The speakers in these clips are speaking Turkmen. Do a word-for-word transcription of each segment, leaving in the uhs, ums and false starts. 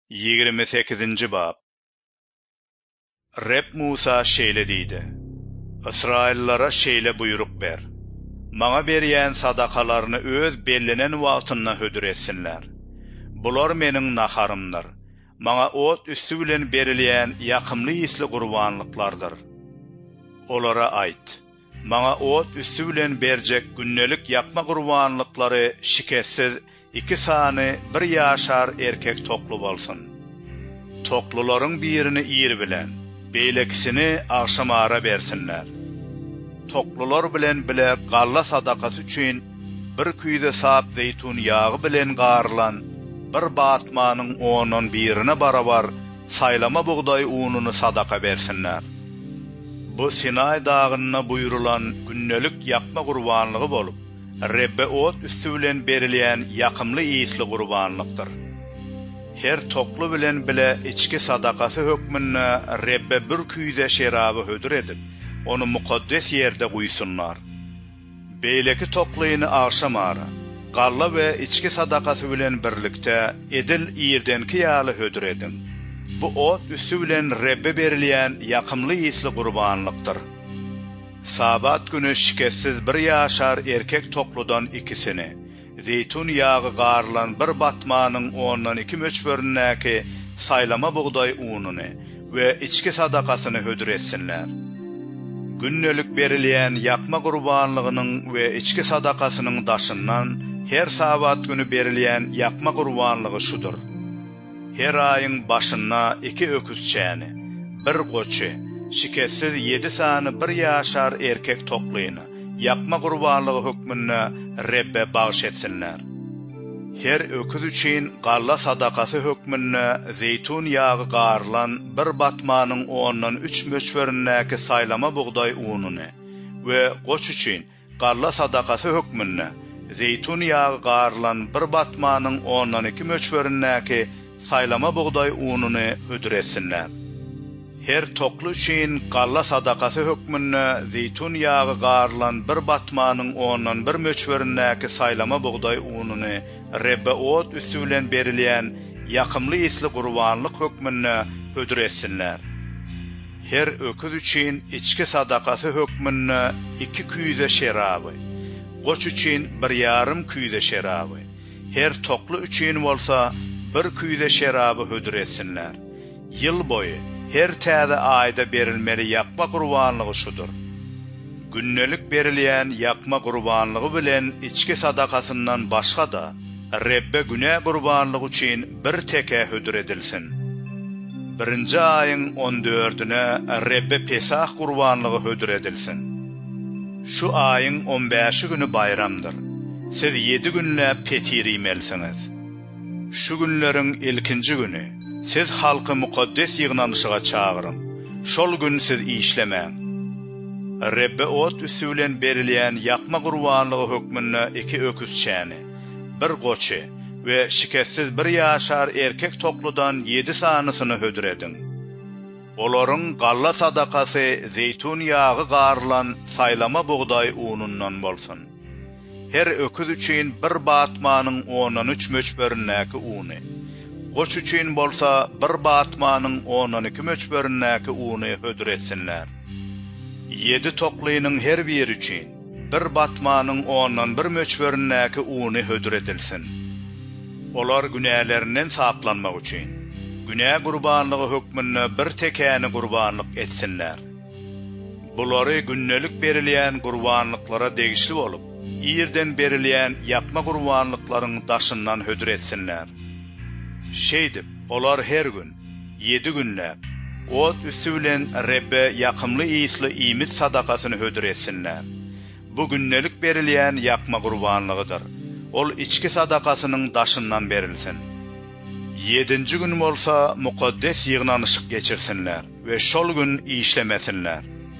yigirme sekizinji bab. Reb Musa şeýle diýdi: Israillara şeýle buyruk ber. Maňa berýän sadakalaryny öz bellenen wagtyna hödür etsinler. Bular meniň naharymdyr. Maňa ot üstü bilen berilýän ýakymly isli gurbanlyklardyr. Olara aýt: Maňa ot üstü bilen berjek günnelik ýakma gurbanlyklary şiketsiz iki sany bir ýaşar erkek toklu bolsun. Toklularyň birini ýer bilen, beýlekisini akşamara bersinler. Toklular bilen bile galla sadakası üçin bir küýde sap zeytun ýagy bilen garlan bir batmanyň onuň birine barabar saylama buğday ununy sadaka bersinler. Bu Sinay dagyna buyurulan günnelik ýakma gurbanlygy bolup, Rebbe ot üstü bilen berilýän ýakymly isli gurbanlykdyr. Her toklu bilen bile içki sadakası hökmünde Rebbe bir küýde şeraby hödür edip, onu mukaddes yerde guysunlar. Beyleki toklayını akşamara, galla ve içki sadakası bilen birlikte edil iyirdenki ýaly hödür edin. Bu ot üstü bilen Rebbe berilýän ýakymly isli gurbanlykdyr. Sabat günü şiketsiz bir ýaşar erkek tokludan ikisini, zeytun ýagy garlan bir batmanyň ondan iki möçbörünnäki saylama buğday ununy we içki sadakasyny hödür etsinler. Günnelik berilýän ýakma gurbanlygynyň we içki sadakasynyň daşyndan her sabat günü berilýän ýakma gurbanlygy şudur: her aýyň başyna iki öküz çäni, bir goçy, şiketsiz yedi sany bir ýaşar erkek toklyny ýakma gurbanlygy hökmünde Rebbe bagş etsinler. Her öküz üçin galla sadakasy hökmünde zeytun ýagy garlan bir batmanyň ondan üç möçbörünnäki saylama buğday ununy we goç üçin galla sadakasy hökmünde zeytun ýagy garlan bir batmanyň ondan iki möçbörünnäki saylama buğday ununy hödür etsinler. Her toklu üçin galla sadakasy hökmünde zeytun ýagy garlan bir batmanyň ondan bir möçbörünnäki saylama buğday ununy Rebbe ot üstü bilen berilýän ýakymly isli gurbanlyk hökmünde hödür etsinler. Her öküz üçin içki sadakasy hökmünde iki küýde şeraby, goç üçin bir ýarym küýde şeraby, her toklu üçin bolsa bir küýde şeraby hödür etsinler. Ýyl boyu her täze aýda berilmeli ýakma gurbanlygy şudur: günnelik berilýän ýakma gurbanlygy bilen içki sadakasyndan başga da Rebbe günä gurbanlygy üçin bir teke hödür edilsin. Birinji aýyň on dördüne Rebbe Pesah gurbanlygy hödür edilsin. Şu aýyň on beşi günü bayramdyr. Siz yedi günläp petir ýemelsiniz. Şu günleriň ilkinji günü siz halky mukaddes ýygnanyşyga çağırın. Şol gün siz işlemäň. Rebbe ot üstü bilen berilýän ýakma gurbanlygy hökmünde iki öküz çäni, bir goçy we şiketsiz bir ýaşar erkek tokludan yedi sanysyny hödür edin. Olaryň galla sadakasy zeytun ýagy garlan saylama buğday unundan bolsun. Her öküz üçin bir batmanyň ondan üç möçbörünnäki uny, goç üçin bolsa bir batmanyň ondan iki möçbörünnäki uny hödür etsinler. Yedi toklynyň her biri üçin bir batmanyň ondan bir möçbörünnäki uny hödür edilsin. Olar günälerinden saplanmak üçin günä gurbanlygy hökmünde bir tekäni gurbanlyk etsinler. Bulary günnelik berilýän gurbanlyklara degişli bolup, ýerden berilýän ýakma gurbanlyklaryň daşyndan hödür etsinler. Şeýdip, olar her gün, yedi günläp, ot üstü bilen Rebbe ýakymly isli iýmit sadakasyny hödür etsinler. Bu günnelik berilýän ýakma gurbanlygydyr. Ol içki sadakasynyň daşyndan berilsin. Yedinji gün bolsa mukaddes ýygnanyşyk geçirsinler we şol gün işlemesinler.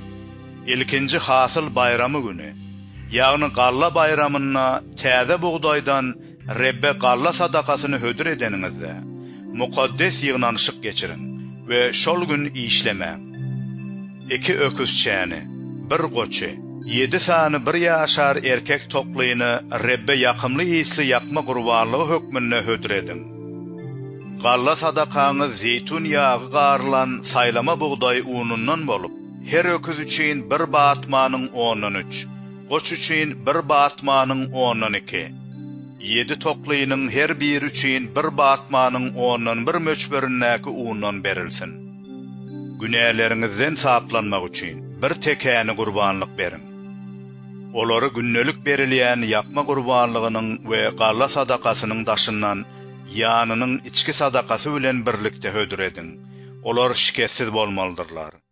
İlkinji hasyl bayramy günü, ýagny galla bayramyna täze buğdaydan Rebbe galla sadakasyny hödür edeniňizde mukaddes ýygnanyşyk geçirin we şol gün işlemäň. İki öküz çäni, bir goçy, yedi sany bir ýaşar erkek toklyny Rebbe ýakymly isli ýakma gurbanlygy hökmünde hödür edin. Galla sadakaňyz zeytun ýagy garlan saylama buğday unundan bolup, her öküz üçin bir batmanyň ondan üç, goç üçin bir batmanyň ondan iki, yedi toklynyň her bir üçin bir batmanyň ondan bir möçberinnäki undan berilsin. Günäleriňizden saplanmak üçin bir tekäni gurbanlyk berin. Olary günnelik berilýän yapma gurbanlygynyň we galla sadakasynyň daşyndan ýanynyň içki sadakasy bilen birlikde hödür edin. Olar şiketsiz bolmalydyrlar.